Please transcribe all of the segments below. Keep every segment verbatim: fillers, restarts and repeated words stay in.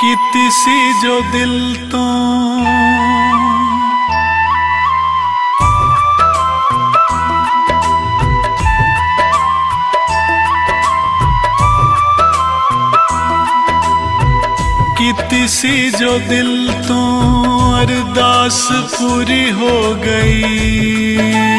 कीती सी जो दिल तो कीती सी जो दिल तो अरदास पूरी हो गई।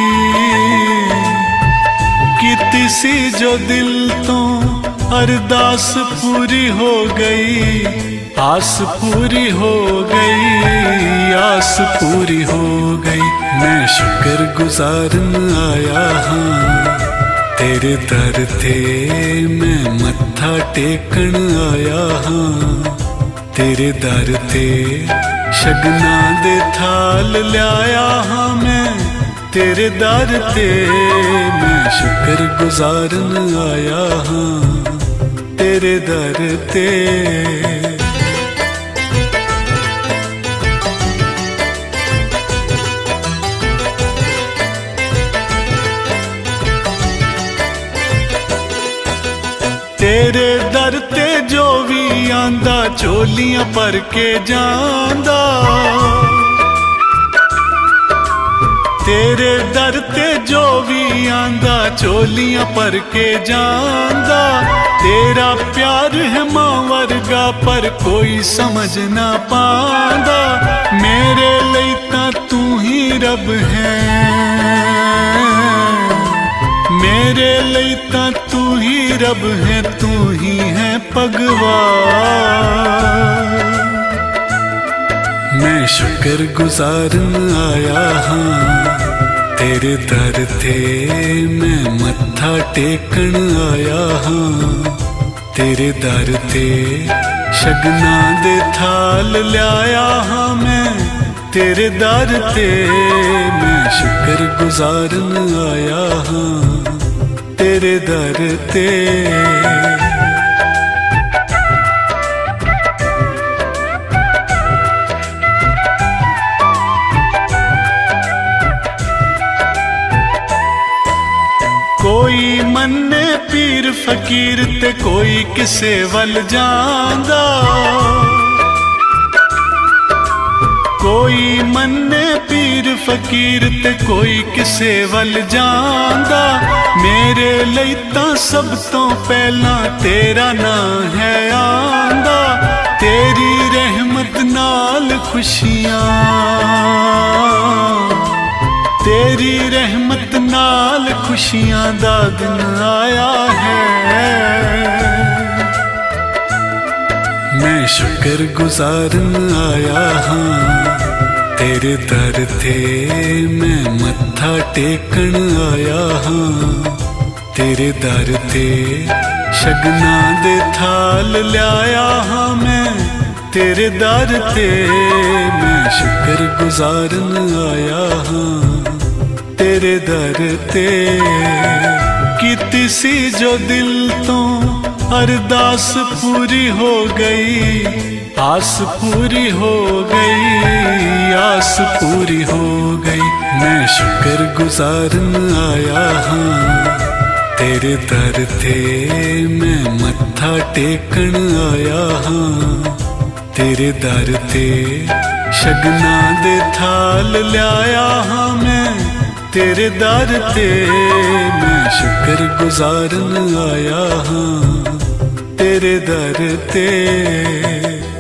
कीती सी जो दिल तो अरदास पूरी हो गई। आस पूरी हो गई, आस पूरी हो गई। मैं शुक्र गुजारन आया हाँ तेरे दर ते, मैं मत्था टेकन आया हाँ तेरे दर ते। शगना दे थाल लियाया हाँ मैं तेरे दर ते। मैं शुक्र गुजारन आया हाँ तेरे दर ते। तेरे दर ते जो भी आंदा झोलियां भर के जांदा। तेरे दर ते जो भी आंदा झोलियां भर के जांदा। तेरा प्यार है मां वर्गा पर कोई समझ ना पांदा। मेरे लिए तां तू ही रब है, मेरे लिए तां तू ही रब है, तू ही है भगवान। मैं शुक्र गुजारन आया हाँ तेरे दर ते। मैं मत्था टेकन आया हाँ तेरे दर ते। शगना दे थाल लियाया हाँ मैं तेरे दर ते। मैं शुक्र गुजारन आया हाँ तेरे दर ते। कोई मन्ने पीर फकीर ते कोई किसे वल जांदा। कोई मन्ने पीर फकीर ते कोई किसे वल जांदा। मेरे लिए तां सब तो पहला तेरा नाम है आंदा। तेरी रहमत नाल खुशियां, तेरी रहमत नाल खुशियां दा दिन आया है। मैं शुक्र गुजारन आया हाँ तेरे दर ते। मैं मत्था टेकन आया हाँ तेरे दर ते। शगना दे थाल लियाया हाँ मैं तेरे दर ते। मैं शुक्र गुजारन आया हाँ तेरे दर ते। कीती सी जो दिल तो अरदास पूरी हो गई। आस पूरी हो गई, आस पूरी हो गई। मैं शुक्र गुजारन आया हाँ तेरे दर ते। मैं मत्था टेकन आया हाँ तेरे दर ते। शगना दे थाल लियाया हाँ मैं तेरे दर ते। मैं शुक्र गुजारन आया हाँ तेरे दर ते।